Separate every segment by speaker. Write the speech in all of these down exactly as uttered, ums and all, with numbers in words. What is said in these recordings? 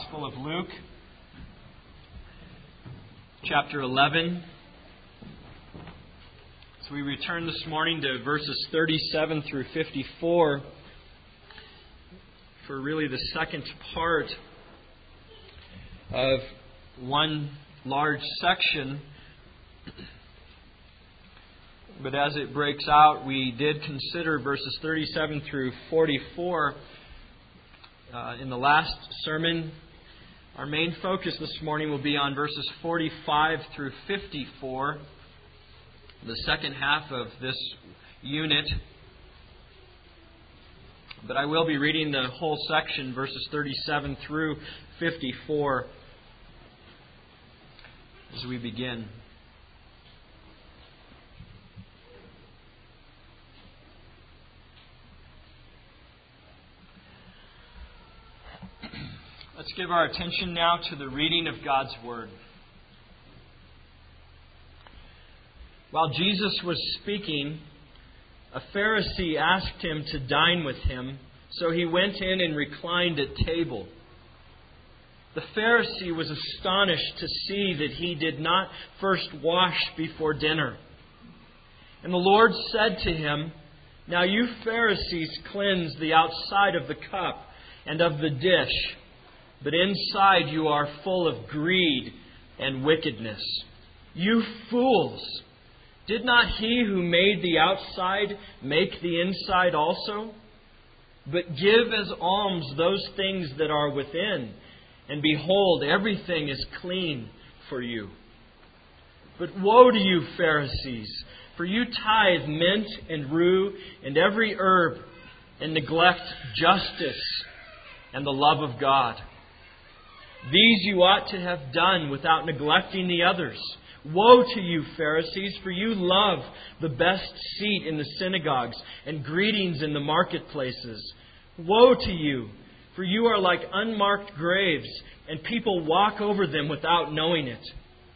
Speaker 1: Gospel of Luke, chapter eleven. So we return this morning to verses thirty-seven through fifty-four for really the second part of one large section. But as it breaks out, we did consider verses thirty-seven through forty-four uh, in the last sermon. Our main focus this morning will be on verses forty-five through fifty-four, the second half of this unit. But I will be reading the whole section, verses thirty-seven through fifty-four, as we begin. Let's give our attention now to the reading of God's Word. While Jesus was speaking, a Pharisee asked Him to dine with him, so He went in and reclined at table. The Pharisee was astonished to see that He did not first wash before dinner. And the Lord said to him, "Now you Pharisees cleanse the outside of the cup and of the dish, but inside you are full of greed and wickedness. You fools! Did not He who made the outside make the inside also? But give as alms those things that are within, and behold, everything is clean for you. But woe to you, Pharisees, for you tithe mint and rue and every herb, and neglect justice and the love of God. These you ought to have done without neglecting the others. Woe to you, Pharisees, for you love the best seat in the synagogues and greetings in the marketplaces. Woe to you, for you are like unmarked graves, and people walk over them without knowing it."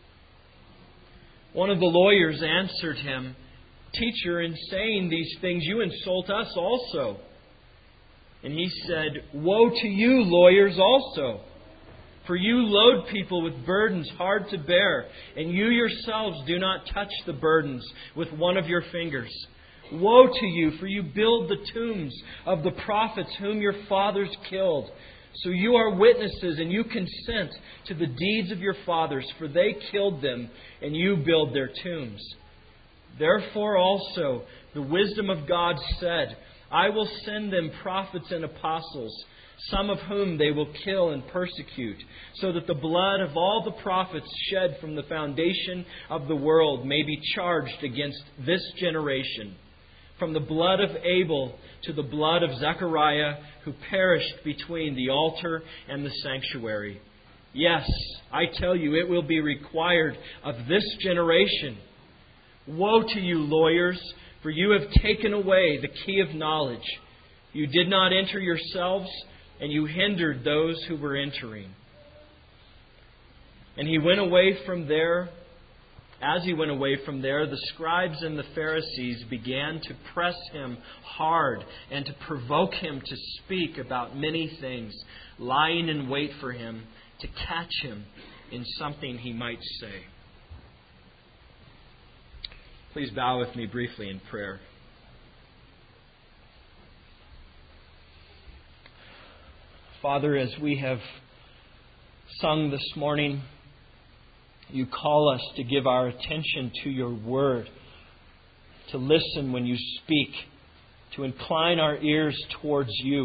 Speaker 1: One of the lawyers answered him, "Teacher, in saying these things you insult us also." And he said, "Woe to you, lawyers, also! For you load people with burdens hard to bear, and you yourselves do not touch the burdens with one of your fingers. Woe to you, for you build the tombs of the prophets whom your fathers killed. So you are witnesses, and you consent to the deeds of your fathers, for they killed them, and you build their tombs. Therefore also the wisdom of God said, I will send them prophets and apostles, some of whom they will kill and persecute, so that the blood of all the prophets shed from the foundation of the world may be charged against this generation, from the blood of Abel to the blood of Zechariah, who perished between the altar and the sanctuary. Yes, I tell you, it will be required of this generation. Woe to you, lawyers, for you have taken away the key of knowledge. You did not enter yourselves, and you hindered those who were entering." And he went away from there. As he went away from there, the scribes and the Pharisees began to press him hard and to provoke him to speak about many things, lying in wait for him to catch him in something he might say. Please bow with me briefly in prayer. Father, as we have sung this morning, you call us to give our attention to your word, to listen when you speak, to incline our ears towards you.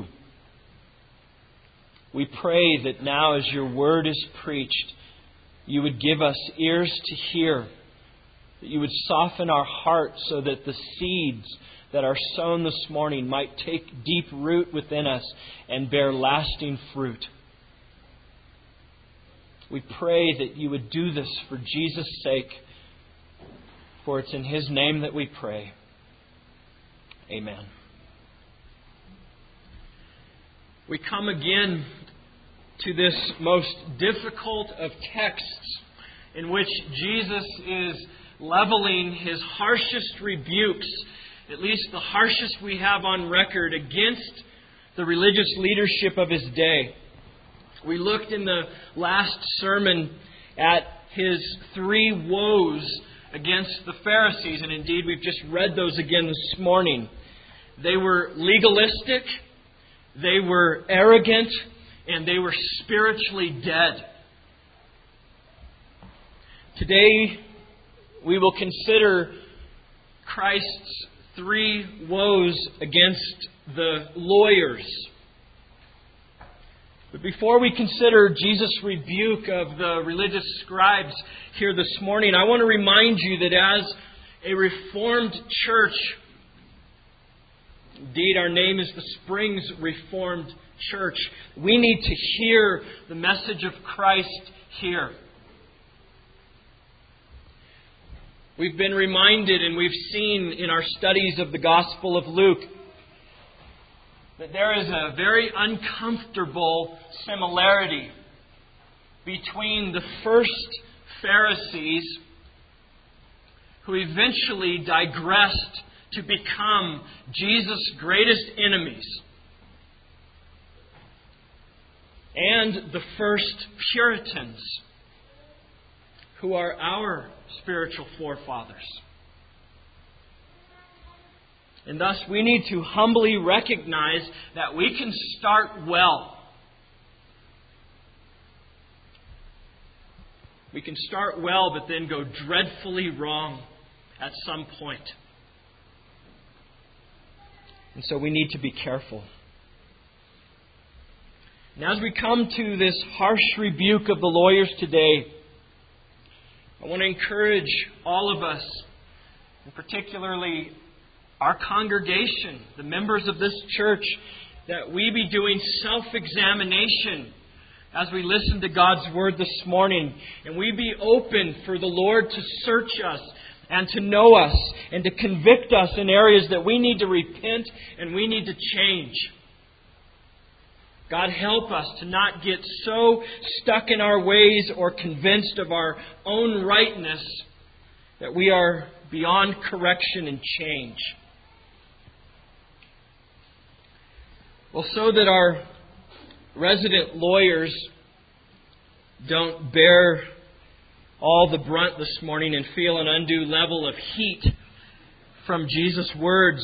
Speaker 1: We pray that now as your word is preached, you would give us ears to hear, that you would soften our hearts so that the seeds that are sown this morning might take deep root within us and bear lasting fruit. We pray that you would do this for Jesus' sake, for it's in His name that we pray. Amen. We come again to this most difficult of texts in which Jesus is leveling His harshest rebukes, at least the harshest we have on record, against the religious leadership of His day. We looked in the last sermon at His three woes against the Pharisees, and indeed we've just read those again this morning. They were legalistic, they were arrogant, and they were spiritually dead. Today we will consider Christ's three woes against the lawyers. But before we consider Jesus' rebuke of the religious scribes here this morning, I want to remind you that as a Reformed church, indeed our name is the Springs Reformed Church, we need to hear the message of Christ here. We've been reminded and we've seen in our studies of the Gospel of Luke that there is a very uncomfortable similarity between the first Pharisees, who eventually digressed to become Jesus' greatest enemies, and the first Puritans, who are our spiritual forefathers. And thus we need to humbly recognize that we can start well. We can start well, but then go dreadfully wrong at some point. And so we need to be careful. And as we come to this harsh rebuke of the lawyers today, I want to encourage all of us, and particularly our congregation, the members of this church, that we be doing self-examination as we listen to God's Word this morning. And we be open for the Lord to search us and to know us and to convict us in areas that we need to repent and we need to change. God, help us to not get so stuck in our ways or convinced of our own rightness that we are beyond correction and change. Well, so that our resident lawyers don't bear all the brunt this morning and feel an undue level of heat from Jesus' words,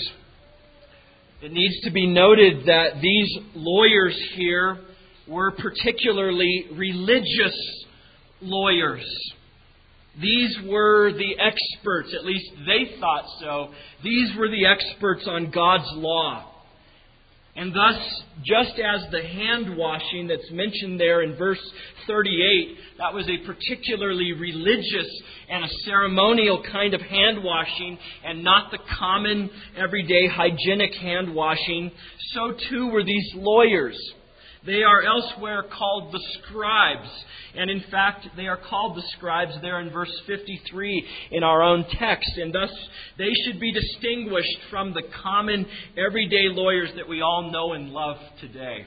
Speaker 1: it needs to be noted that these lawyers here were particularly religious lawyers. These were the experts, at least they thought so. These were the experts on God's law. And thus, just as the hand washing that's mentioned there in verse thirty-eight, that was a particularly religious and a ceremonial kind of hand washing and not the common, everyday, hygienic hand washing, so too were these lawyers. They are elsewhere called the scribes. And in fact, they are called the scribes there in verse fifty-three in our own text. And thus, they should be distinguished from the common, everyday lawyers that we all know and love today.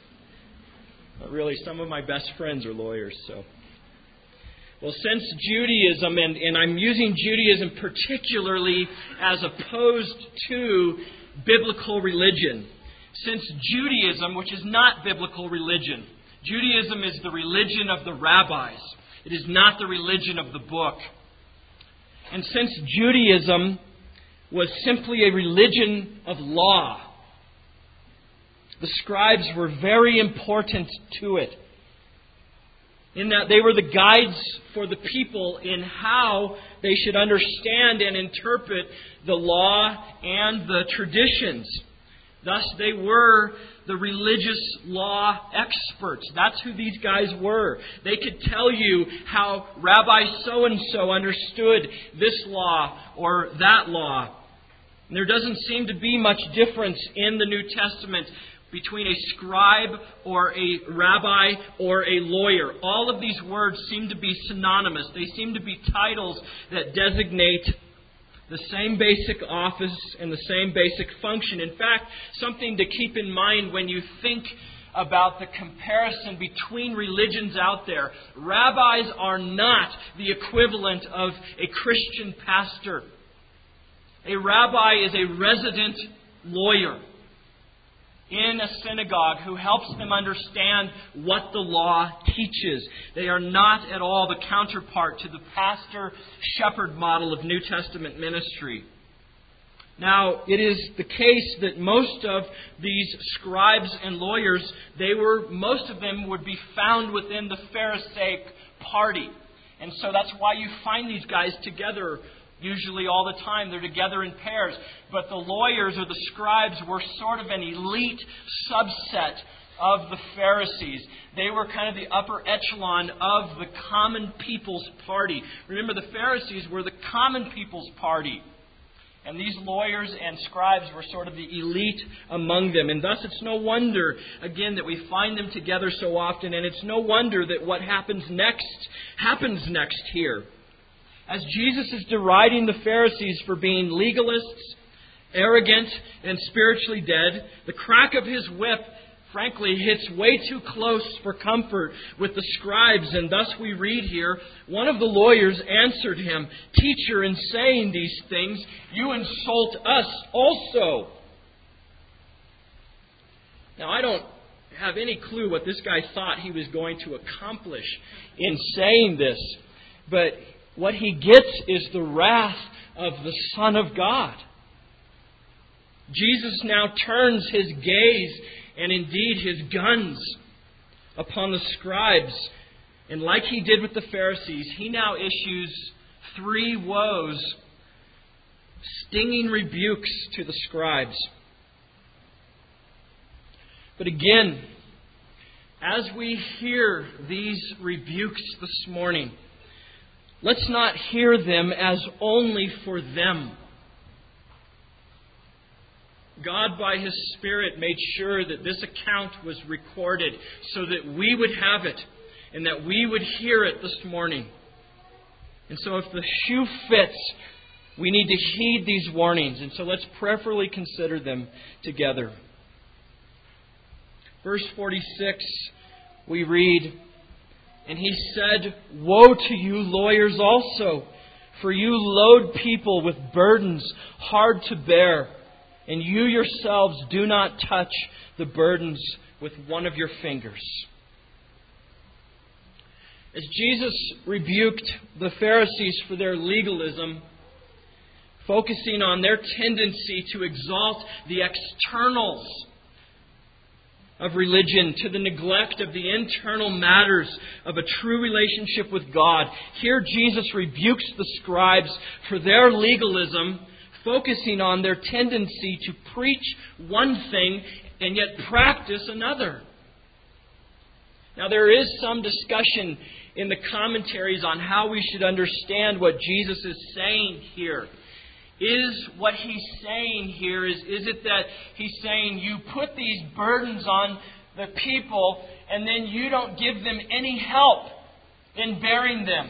Speaker 1: But really, some of my best friends are lawyers, so... Well, since Judaism, and, and I'm using Judaism particularly as opposed to biblical religion, since Judaism, which is not biblical religion, Judaism is the religion of the rabbis. It is not the religion of the book. And since Judaism was simply a religion of law, the scribes were very important to it, in that they were the guides for the people in how they should understand and interpret the law and the traditions. Thus, they were the religious law experts. That's who these guys were. They could tell you how Rabbi so-and-so understood this law or that law. And there doesn't seem to be much difference in the New Testament between a scribe or a rabbi or a lawyer. All of these words seem to be synonymous. They seem to be titles that designate the same basic office and the same basic function. In fact, something to keep in mind when you think about the comparison between religions out there. Rabbis are not the equivalent of a Christian pastor. A rabbi is a resident lawyer. in a synagogue who helps them understand what the law teaches. They are not at all the counterpart to the pastor-shepherd model of New Testament ministry. Now, it is the case that most of these scribes and lawyers, they were, most of them would be found within the Pharisaic party. And so that's why you find these guys together usually all the time. They're together in pairs. But the lawyers or the scribes were sort of an elite subset of the Pharisees. They were kind of the upper echelon of the common people's party. Remember, the Pharisees were the common people's party. And these lawyers and scribes were sort of the elite among them. And thus it's no wonder, again, that we find them together so often. And it's no wonder that what happens next happens next here. As Jesus is deriding the Pharisees for being legalists, arrogant, and spiritually dead, the crack of His whip, frankly, hits way too close for comfort with the scribes. And thus we read here, one of the lawyers answered Him, "Teacher, in saying these things, you insult us also." Now, I don't have any clue what this guy thought he was going to accomplish in saying this. But what he gets is the wrath of the Son of God. Jesus now turns His gaze and indeed His guns upon the scribes. And like He did with the Pharisees, He now issues three woes, stinging rebukes to the scribes. But again, as we hear these rebukes this morning, let's not hear them as only for them. God, by His Spirit, made sure that this account was recorded so that we would have it and that we would hear it this morning. And so if the shoe fits, we need to heed these warnings. And so let's prayerfully consider them together. Verse forty-six, we read, "And He said, 'Woe to you, lawyers also, for you load people with burdens hard to bear, and you yourselves do not touch the burdens with one of your fingers.'" As Jesus rebuked the Pharisees for their legalism, focusing on their tendency to exalt the externals of religion to the neglect of the internal matters of a true relationship with God, here Jesus rebukes the scribes for their legalism, focusing on their tendency to preach one thing and yet practice another. Now, there is some discussion in the commentaries on how we should understand what Jesus is saying here. Is what He's saying here, is, is it that He's saying you put these burdens on the people and then you don't give them any help in bearing them?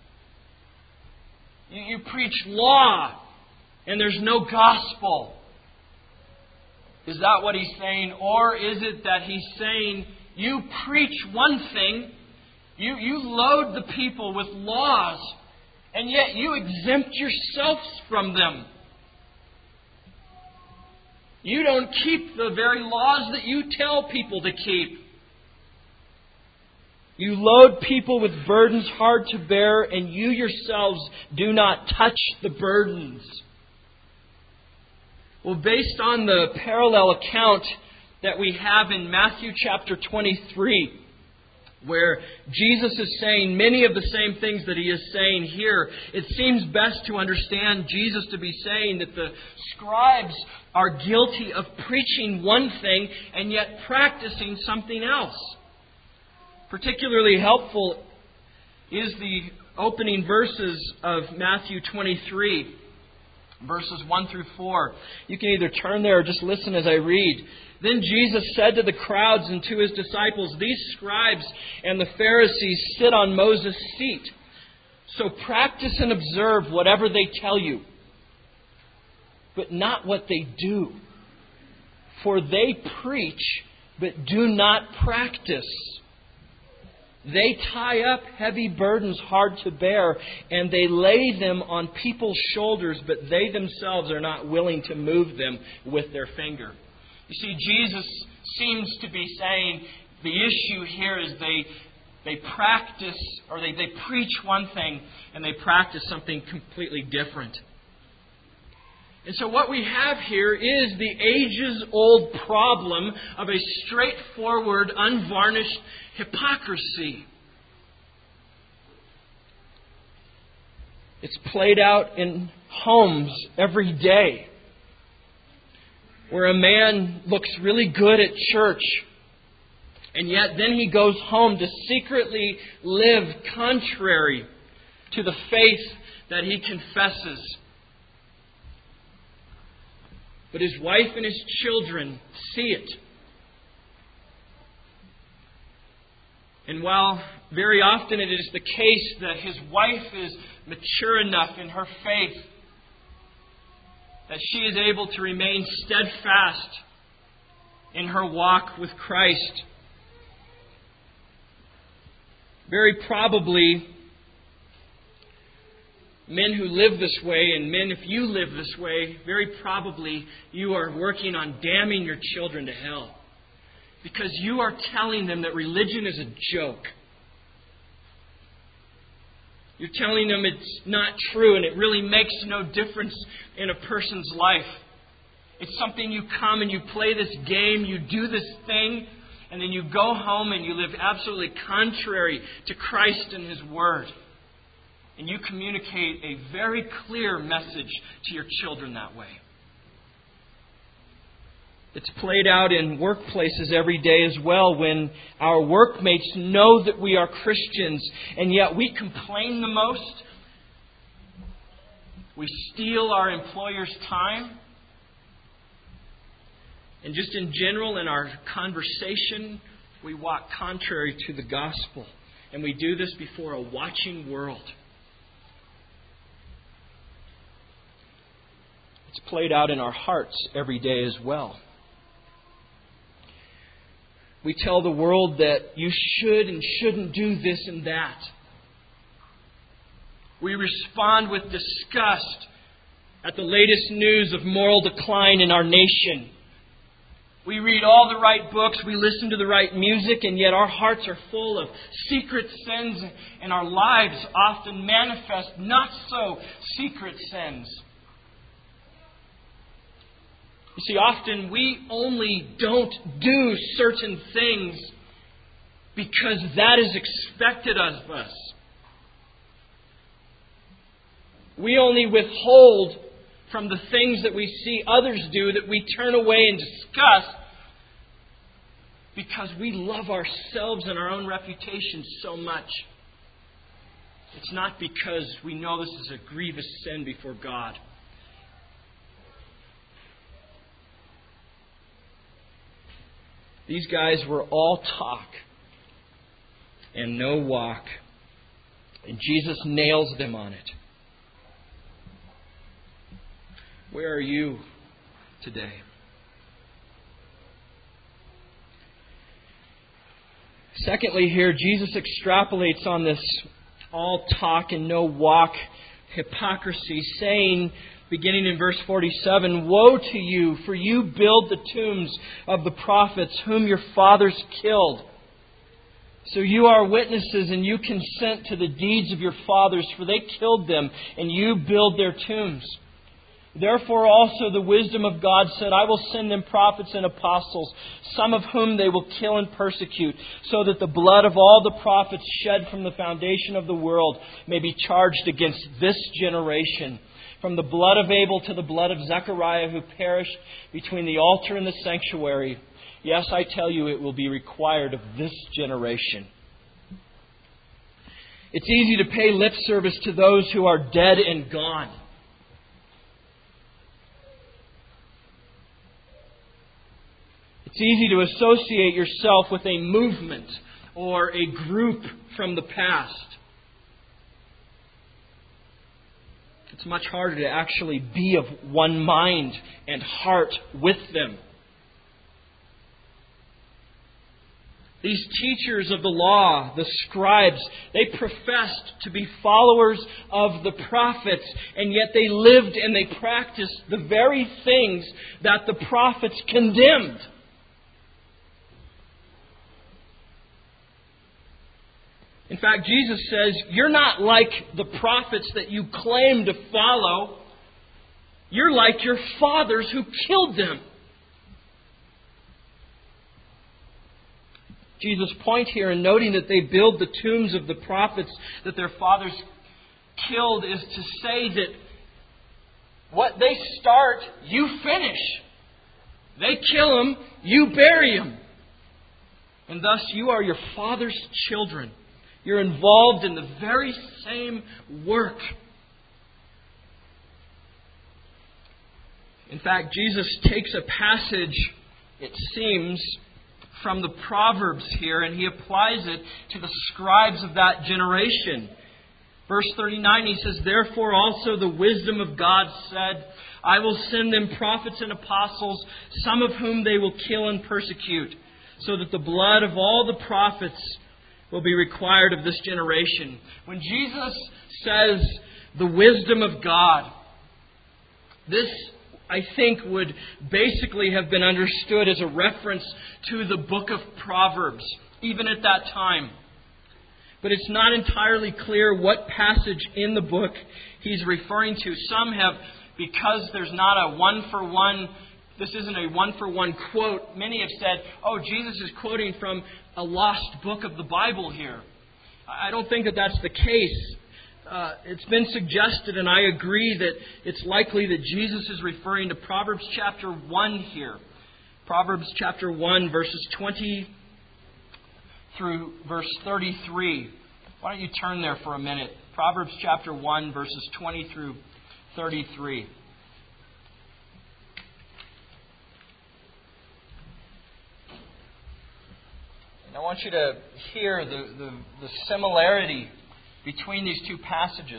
Speaker 1: You, you preach law and there's no gospel. Is that what He's saying? Or is it that He's saying you preach one thing, you, you load the people with laws, and yet you exempt yourselves from them? You don't keep the very laws that you tell people to keep. You load people with burdens hard to bear, and you yourselves do not touch the burdens. Well, based on the parallel account that we have in Matthew chapter twenty-three, where Jesus is saying many of the same things that He is saying here, it seems best to understand Jesus to be saying that the scribes are guilty of preaching one thing and yet practicing something else. Particularly helpful is the opening verses of Matthew twenty-three, verses one through four. You can either turn there or just listen as I read. "Then Jesus said to the crowds and to His disciples, 'These scribes and the Pharisees sit on Moses' seat. So practice and observe whatever they tell you, but not what they do. For they preach, but do not practice. They tie up heavy burdens hard to bear, and they lay them on people's shoulders, but they themselves are not willing to move them with their finger.'" You see, Jesus seems to be saying the issue here is they they practice, or they, they preach one thing and they practice something completely different. And so what we have here is the ages-old problem of a straightforward, unvarnished hypocrisy. It's played out in homes every day, where a man looks really good at church, and yet then he goes home to secretly live contrary to the faith that he confesses. But his wife and his children see it. And while very often it is the case that his wife is mature enough in her faith that she is able to remain steadfast in her walk with Christ, very probably men who live this way, and men, if you live this way, very probably you are working on damning your children to hell. Because you are telling them that religion is a joke. You're telling them it's not true and it really makes no difference in a person's life. It's something you come and you play this game, you do this thing, and then you go home and you live absolutely contrary to Christ and His Word. And you communicate a very clear message to your children that way. It's played out in workplaces every day as well, when our workmates know that we are Christians and yet we complain the most. We steal our employer's time. And just in general, in our conversation, we walk contrary to the gospel. And we do this before a watching world. It's played out in our hearts every day as well. We tell the world that you should and shouldn't do this and that. We respond with disgust at the latest news of moral decline in our nation. We read all the right books, we listen to the right music, and yet our hearts are full of secret sins, and our lives often manifest not so secret sins. You see, often we only don't do certain things because that is expected of us. We only withhold from the things that we see others do, that we turn away in disgust, because we love ourselves and our own reputation so much. It's not because we know this is a grievous sin before God. These guys were all talk and no walk. And Jesus nails them on it. Where are you today? Secondly, here, Jesus extrapolates on this all talk and no walk hypocrisy, saying, beginning in verse forty-seven, "Woe to you, for you build the tombs of the prophets whom your fathers killed. So you are witnesses, and you consent to the deeds of your fathers, for they killed them, and you build their tombs. Therefore also the wisdom of God said, I will send them prophets and apostles, some of whom they will kill and persecute, so that the blood of all the prophets shed from the foundation of the world may be charged against this generation. From the blood of Abel to the blood of Zechariah, who perished between the altar and the sanctuary. Yes, I tell you, it will be required of this generation." It's easy to pay lip service to those who are dead and gone. It's easy to associate yourself with a movement or a group from the past. It's much harder to actually be of one mind and heart with them. These teachers of the law, the scribes, they professed to be followers of the prophets, and yet they lived and they practiced the very things that the prophets condemned. In fact, Jesus says, you're not like the prophets that you claim to follow. You're like your fathers who killed them. Jesus' point here in noting that they build the tombs of the prophets that their fathers killed is to say that what they start, you finish. They kill them, you bury them. And thus you are your father's children. You're involved in the very same work. In fact, Jesus takes a passage, it seems, from the Proverbs here, and He applies it to the scribes of that generation. Verse thirty-nine, He says, therefore also the wisdom of God said, I will send them prophets and apostles, some of whom they will kill and persecute, so that the blood of all the prophets will be required of this generation. When Jesus says the wisdom of God, this, I think, would basically have been understood as a reference to the book of Proverbs, even at that time. But it's not entirely clear what passage in the book he's referring to. Some have, because there's not a one-for-one, this isn't a one-for-one quote, many have said, oh, Jesus is quoting from a lost book of the Bible here. I don't think that that's the case. Uh, it's been suggested, and I agree, that it's likely that Jesus is referring to Proverbs chapter one here. Proverbs chapter one, verses twenty through verse thirty-three. Why don't you turn there for a minute? Proverbs chapter one, verses twenty through thirty-three. And I want you to hear the, the, the similarity between these two passages.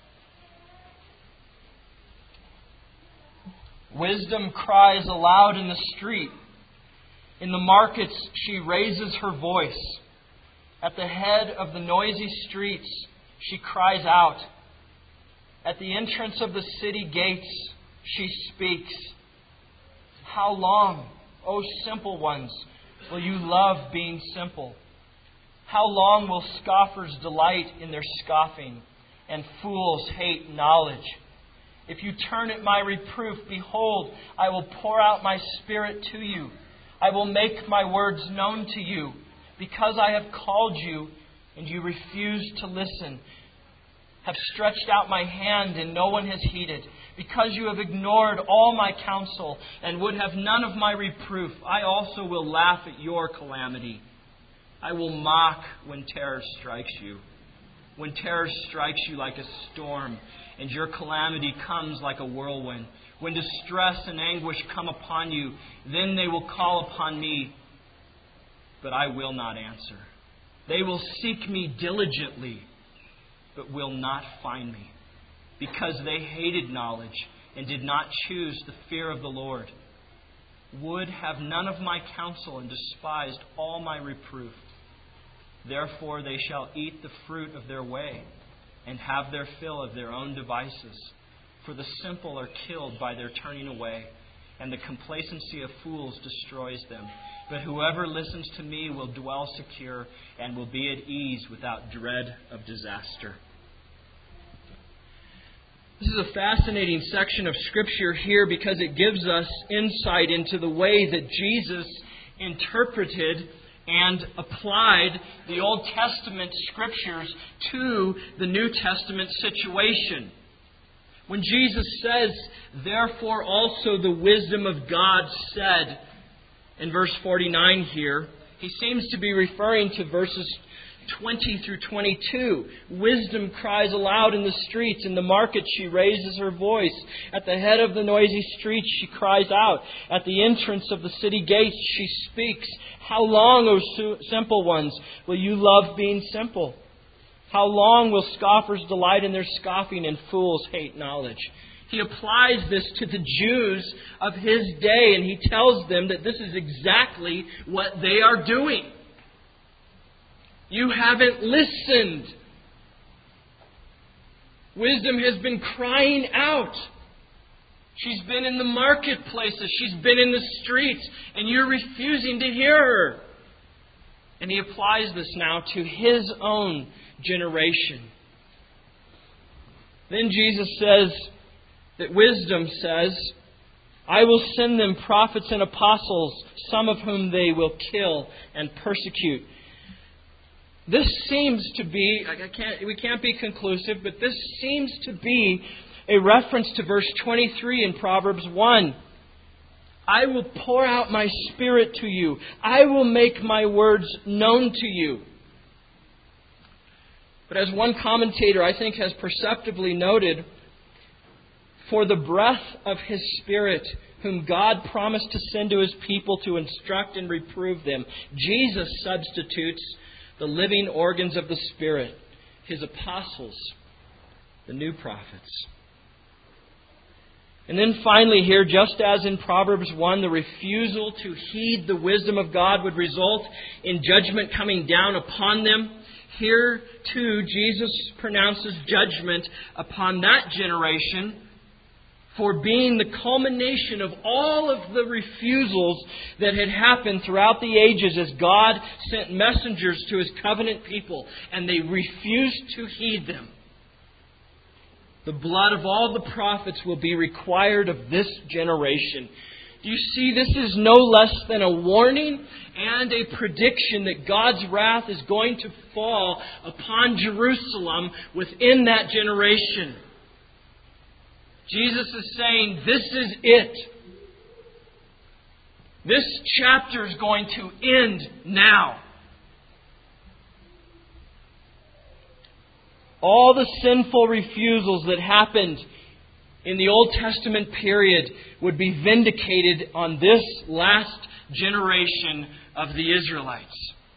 Speaker 1: Wisdom cries aloud in the street. In the markets she raises her voice. At the head of the noisy streets she cries out. At the entrance of the city gates she speaks. How long, O simple ones, will you love being simple? How long will scoffers delight in their scoffing, and fools hate knowledge? If you turn at my reproof, behold, I will pour out my Spirit to you. I will make my words known to you, because I have called you, and you refuse to listen. Have stretched out my hand, and no one has heeded. Because you have ignored all my counsel, and would have none of my reproof, I also will laugh at your calamity. I will mock when terror strikes you. When terror strikes you like a storm, and your calamity comes like a whirlwind. When distress and anguish come upon you, then they will call upon me, but I will not answer. They will seek me diligently, but will not find me, because they hated knowledge and did not choose the fear of the Lord. Would have none of my counsel and despised all my reproof. Therefore they shall eat the fruit of their way and have their fill of their own devices. For the simple are killed by their turning away, and the complacency of fools destroys them. But whoever listens to me will dwell secure and will be at ease without dread of disaster. This is a fascinating section of Scripture here because it gives us insight into the way that Jesus interpreted and applied the Old Testament Scriptures to the New Testament situation. When Jesus says, therefore also the wisdom of God said, in verse forty-nine here, He seems to be referring to verses twenty through twenty-two. Wisdom cries aloud in the streets. In the market she raises her voice. At the head of the noisy streets she cries out. At the entrance of the city gates she speaks. How long, O simple ones, will you love being simple? How long will scoffers delight in their scoffing and fools hate knowledge? He applies this to the Jews of His day, and He tells them that this is exactly what they are doing. You haven't listened. Wisdom has been crying out. She's been in the marketplaces. She's been in the streets. And you're refusing to hear her. And he applies this now to his own generation. Then Jesus says that wisdom says, I will send them prophets and apostles, some of whom they will kill and persecute. This seems to be, I can't, we can't be conclusive, but this seems to be a reference to verse twenty-three in Proverbs one. I will pour out my Spirit to you. I will make my words known to you. But as one commentator, I think, has perceptibly noted, for the breath of His Spirit, whom God promised to send to His people to instruct and reprove them, Jesus substitutes the living organs of the Spirit, His apostles, the new prophets. And then finally here, just as in Proverbs one, the refusal to heed the wisdom of God would result in judgment coming down upon them, here too Jesus pronounces judgment upon that generation for being the culmination of all of the refusals that had happened throughout the ages as God sent messengers to His covenant people, and they refused to heed them. The blood of all the prophets will be required of this generation. Do you see, this is no less than a warning and a prediction that God's wrath is going to fall upon Jerusalem within that generation. Jesus is saying, this is it. This chapter is going to end now. All the sinful refusals that happened in the Old Testament period would be vindicated on this last generation of the Israelites.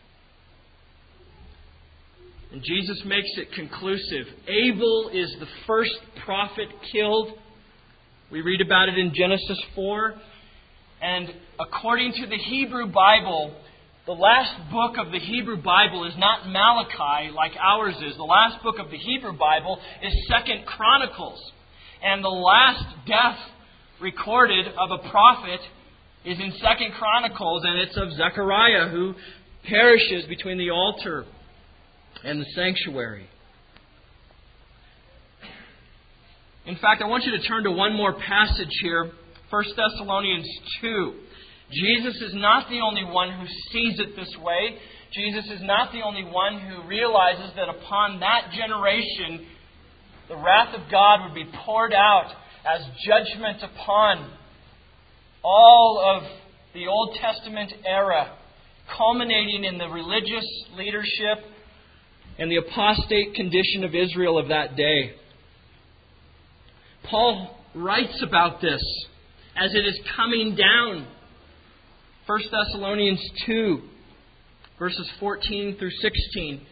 Speaker 1: And Jesus makes it conclusive. Abel is the first prophet killed. We read about it in Genesis four. And according to the Hebrew Bible, the last book of the Hebrew Bible is not Malachi like ours is. The last book of the Hebrew Bible is Second Chronicles. And the last death recorded of a prophet is in Second Chronicles, and it's of Zechariah, who perishes between the altar and the sanctuary. In fact, I want you to turn to one more passage here, First Thessalonians two. Jesus is not the only one who sees it this way. Jesus is not the only one who realizes that upon that generation, the wrath of God would be poured out as judgment upon all of the Old Testament era, culminating in the religious leadership and the apostate condition of Israel of that day. Paul writes about this as it is coming down. First Thessalonians two, verses fourteen through sixteen.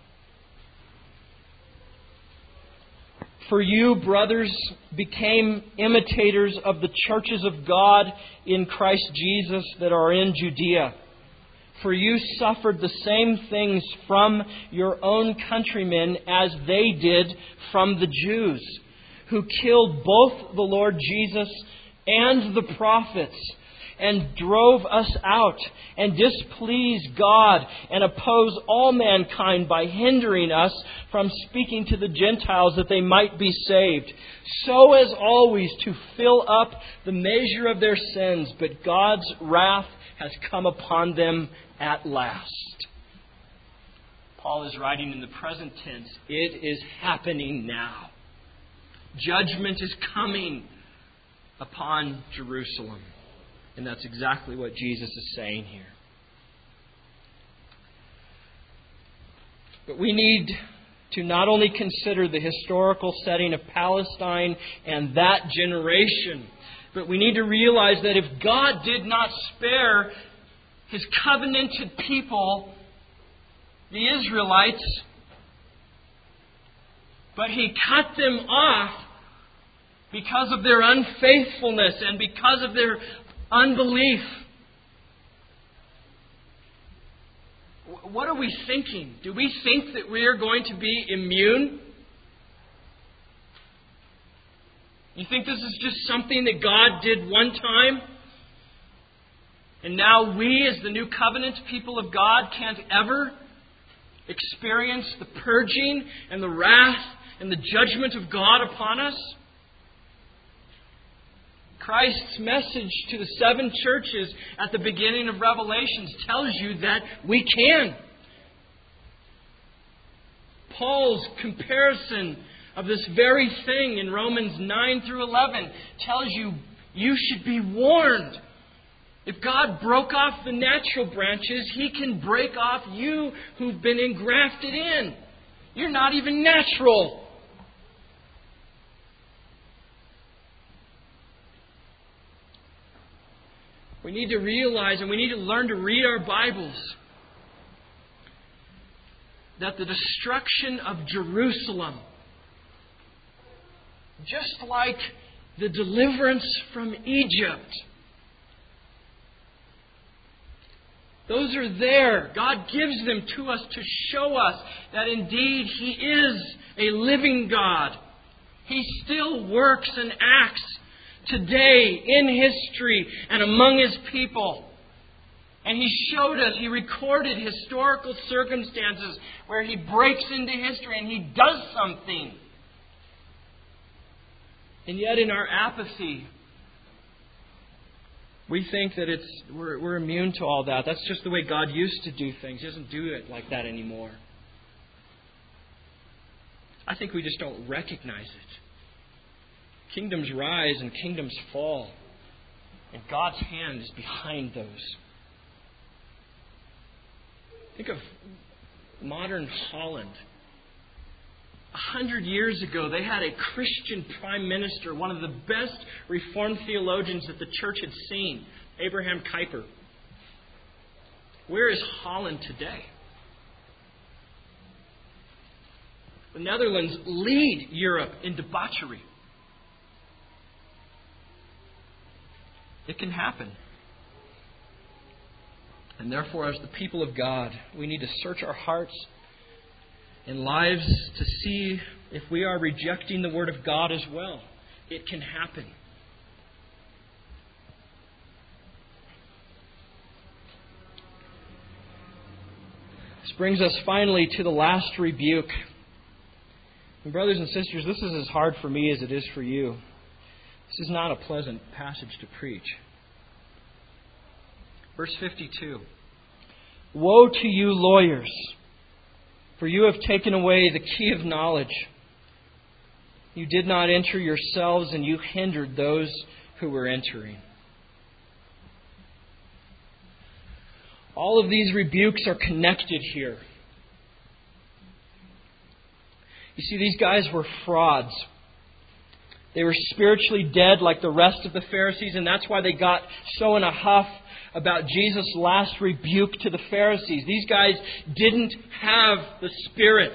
Speaker 1: For you, brothers, became imitators of the churches of God in Christ Jesus that are in Judea. For you suffered the same things from your own countrymen as they did from the Jews, who killed both the Lord Jesus and the prophets, and drove us out, and displeased God, and oppose all mankind by hindering us from speaking to the Gentiles that they might be saved, so as always to fill up the measure of their sins. But God's wrath has come upon them at last. Paul is writing in the present tense. It is happening now. Judgment is coming upon Jerusalem. And that's exactly what Jesus is saying here. But we need to not only consider the historical setting of Palestine and that generation, but we need to realize that if God did not spare His covenanted people, the Israelites, but He cut them off because of their unfaithfulness and because of their unbelief, What are we thinking? Do we think that we are going to be immune? You think this is just something that God did one time? And now we, as the new covenant people of God, can't ever experience the purging and the wrath and the judgment of God upon us? Christ's message to the seven churches at the beginning of Revelations tells you that we can. Paul's comparison of this very thing in Romans nine through eleven tells you you should be warned. If God broke off the natural branches, He can break off you who've been engrafted in. You're not even natural. We need to realize and we need to learn to read our Bibles that the destruction of Jerusalem, just like the deliverance from Egypt, those are there. God gives them to us to show us that indeed He is a living God. He still works and acts today in history and among His people. And He showed us, He recorded historical circumstances where He breaks into history and He does something. And yet in our apathy, we think that it's we're, we're immune to all that. That's just the way God used to do things. He doesn't do it like that anymore. I think we just don't recognize it. Kingdoms rise and kingdoms fall. And God's hand is behind those. Think of modern Holland. A hundred years ago, they had a Christian prime minister, one of the best Reformed theologians that the church had seen, Abraham Kuyper. Where is Holland today? The Netherlands lead Europe in debauchery. It can happen. And therefore, as the people of God, we need to search our hearts and lives to see if we are rejecting the Word of God as well. It can happen. This brings us finally to the last rebuke. And brothers and sisters, this is as hard for me as it is for you. This is not a pleasant passage to preach. Verse fifty-two. Woe to you, lawyers, for you have taken away the key of knowledge. You did not enter yourselves, and you hindered those who were entering. All of these rebukes are connected here. You see, these guys were frauds. They were spiritually dead like the rest of the Pharisees, and that's why they got so in a huff about Jesus' last rebuke to the Pharisees. These guys didn't have the Spirit.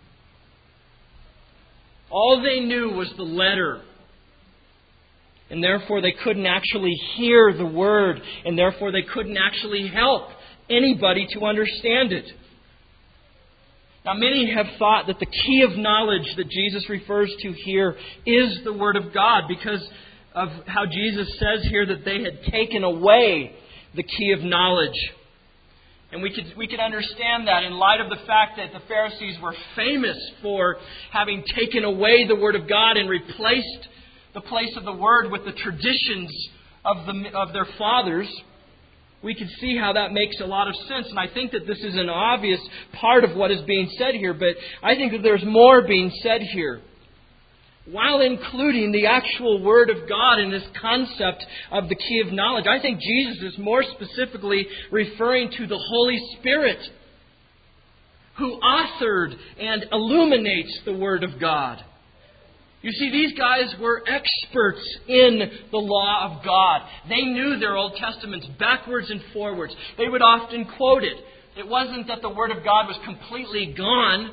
Speaker 1: All they knew was the letter. And therefore they couldn't actually hear the Word, and therefore they couldn't actually help anybody to understand it. Now, many have thought that the key of knowledge that Jesus refers to here is the Word of God, because of how Jesus says here that they had taken away the key of knowledge. And we could we could understand that in light of the fact that the Pharisees were famous for having taken away the Word of God and replaced the place of the Word with the traditions of the of their fathers. We can see how that makes a lot of sense. And I think that this is an obvious part of what is being said here. But I think that there's more being said here. While including the actual Word of God in this concept of the key of knowledge, I think Jesus is more specifically referring to the Holy Spirit, who authored and illuminates the Word of God. You see, these guys were experts in the law of God. They knew their Old Testaments backwards and forwards. They would often quote it. It wasn't that the Word of God was completely gone,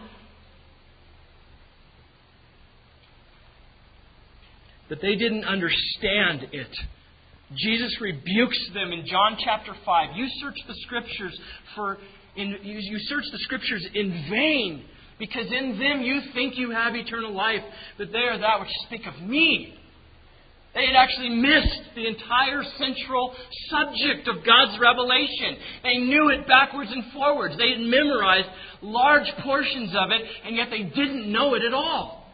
Speaker 1: but they didn't understand it. Jesus rebukes them in John chapter five. You search the Scriptures for in, you, you search the Scriptures in vain, because in them you think you have eternal life, but they are that which speak of me. They had actually missed the entire central subject of God's revelation. They knew it backwards and forwards. They had memorized large portions of it, and yet they didn't know it at all.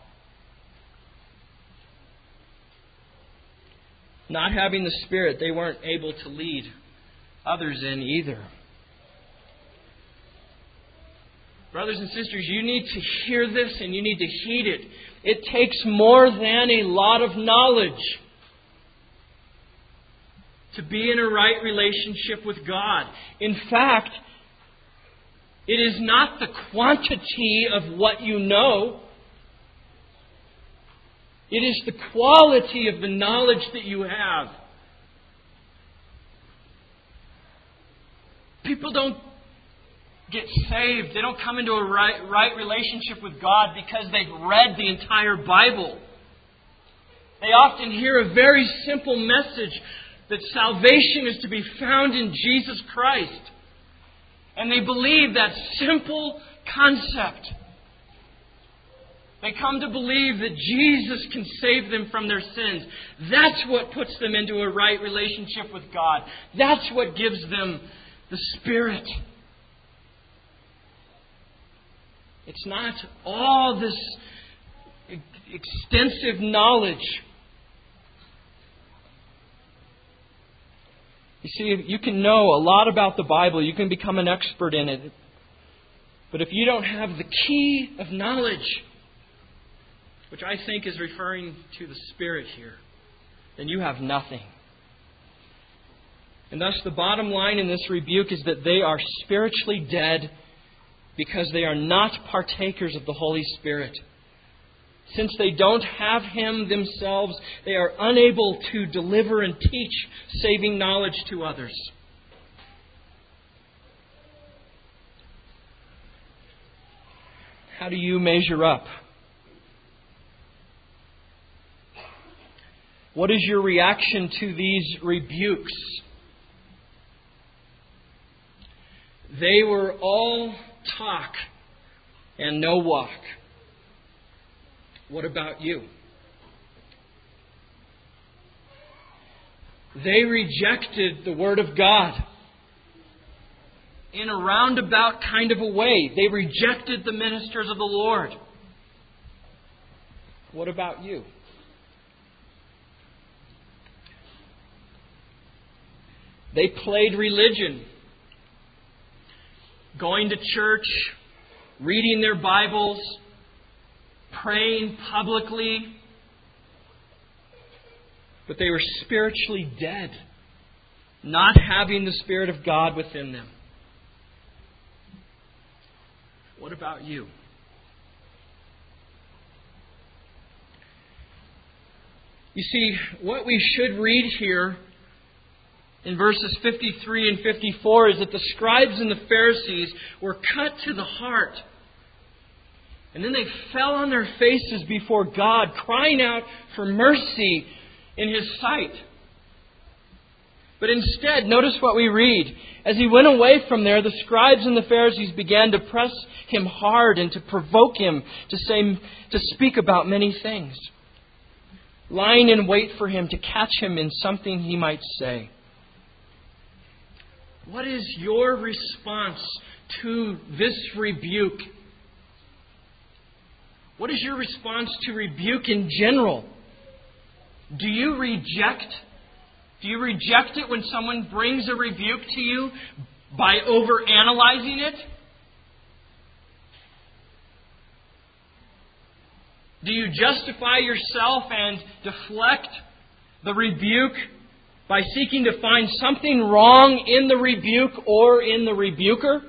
Speaker 1: Not having the Spirit, they weren't able to lead others in either. Brothers and sisters, you need to hear this and you need to heed it. It takes more than a lot of knowledge to be in a right relationship with God. In fact, it is not the quantity of what you know. It is the quality of the knowledge that you have. People don't get saved. They don't come into a right, right relationship with God because they've read the entire Bible. They often hear a very simple message that salvation is to be found in Jesus Christ. And they believe that simple concept. They come to believe that Jesus can save them from their sins. That's what puts them into a right relationship with God. That's what gives them the Spirit. It's not all this extensive knowledge. You see, you can know a lot about the Bible. You can become an expert in it. But if you don't have the key of knowledge, which I think is referring to the Spirit here, then you have nothing. And thus the bottom line in this rebuke is that they are spiritually dead because they are not partakers of the Holy Spirit. Since they don't have Him themselves, they are unable to deliver and teach saving knowledge to others. How do you measure up? What is your reaction to these rebukes? They were all talk and no walk. What about you? They rejected the Word of God in a roundabout kind of a way. They rejected the ministers of the Lord. What about you? They played religion, going to church, reading their Bibles, praying publicly, but they were spiritually dead, not having the Spirit of God within them. What about you? You see, what we should read here in verses fifty-three and fifty-four is that the scribes and the Pharisees were cut to the heart. And then they fell on their faces before God, crying out for mercy in His sight. But instead, notice what we read. As He went away from there, the scribes and the Pharisees began to press Him hard and to provoke Him to say, to speak about many things, lying in wait for Him to catch Him in something He might say. What is your response to this rebuke? What is your response to rebuke in general? Do you reject? Do you reject it when someone brings a rebuke to you by overanalyzing it? Do you justify yourself and deflect the rebuke by seeking to find something wrong in the rebuke or in the rebuker?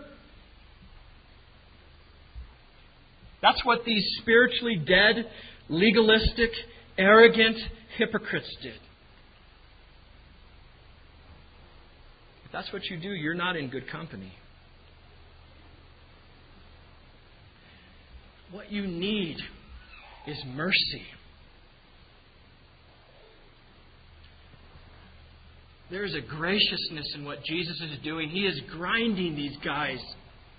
Speaker 1: That's what these spiritually dead, legalistic, arrogant hypocrites did. If that's what you do, you're not in good company. What you need is mercy. There is a graciousness in what Jesus is doing. He is grinding these guys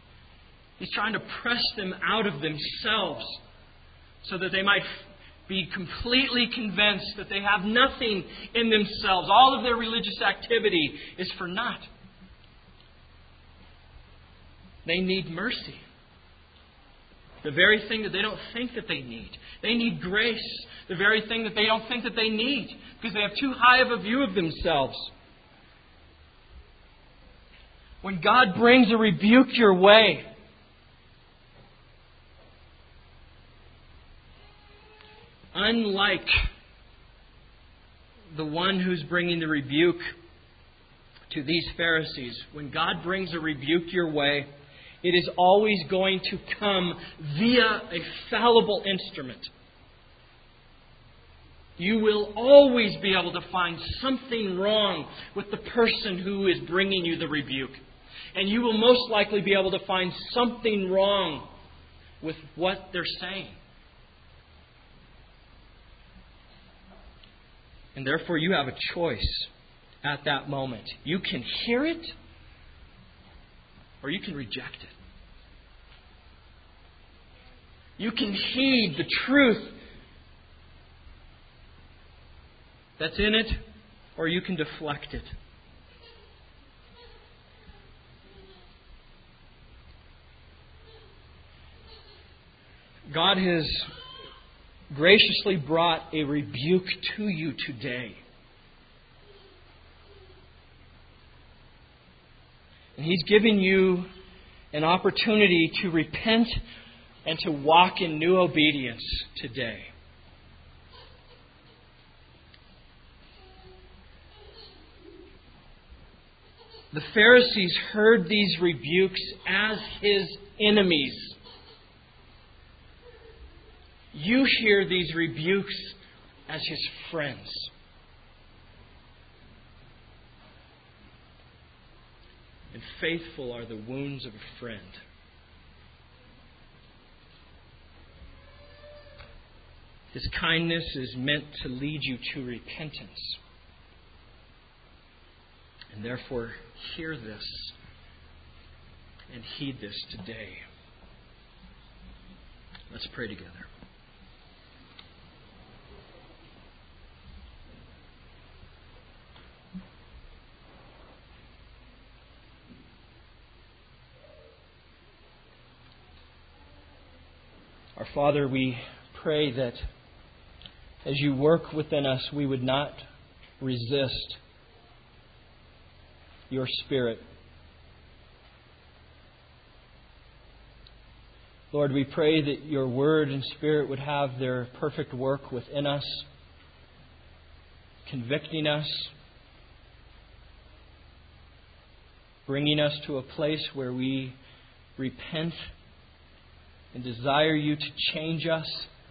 Speaker 1: He's trying to press them out of themselves so that they might be completely convinced that they have nothing in themselves. All of their religious activity is for naught. They need mercy. The very thing that they don't think that they need. They need grace. The very thing that they don't think that they need, because they have too high of a view of themselves. When God brings a rebuke your way, unlike the one who's bringing the rebuke to these Pharisees, when God brings a rebuke your way, it is always going to come via a fallible instrument. You will always be able to find something wrong with the person who is bringing you the rebuke. And you will most likely be able to find something wrong with what they're saying. And therefore you have a choice at that moment. You can hear it, or you can reject it. You can heed the truth that's in it, or you can deflect it. God has graciously brought a rebuke to you today. And He's given you an opportunity to repent and to walk in new obedience today. The Pharisees heard these rebukes as His enemies. You hear these rebukes as His friends. And faithful are the wounds of a friend. His kindness is meant to lead you to repentance. And therefore, hear this and heed this today. Let's pray together. Our Father, we pray that as you work within us, we would not resist your Spirit. Lord, we pray that your Word and Spirit would have their perfect work within us, convicting us, bringing us to a place where we repent and desire you to change us,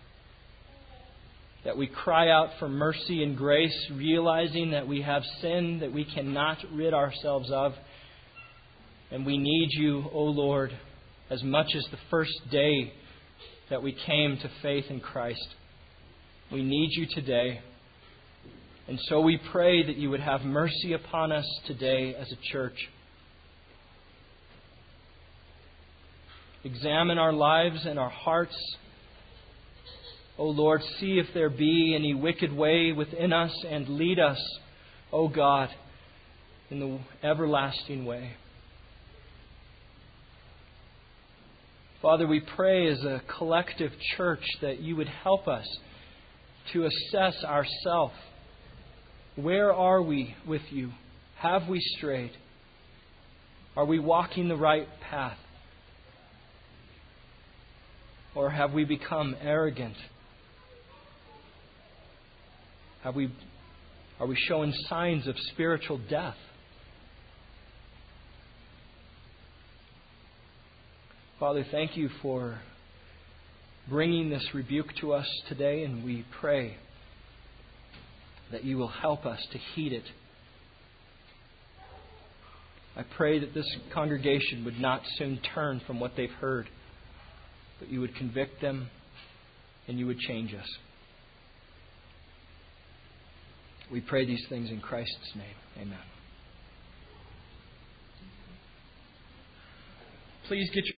Speaker 1: that we cry out for mercy and grace, realizing that we have sin that we cannot rid ourselves of. And we need you, O Lord, as much as the first day that we came to faith in Christ. We need you today. And so we pray that you would have mercy upon us today as a church. Examine our lives and our hearts. O Lord, see if there be any wicked way within us, and lead us, O God, in the everlasting way. Father, we pray as a collective church that you would help us to assess ourselves. Where are we with you? Have we strayed? Are we walking the right path? Or have we become arrogant? Have we, are we showing signs of spiritual death? Father, thank you for bringing this rebuke to us today, and we pray that you will help us to heed it. I pray that this congregation would not soon turn from what they've heard, but you would convict them and you would change us. We pray these things in Christ's name. Amen. Please get your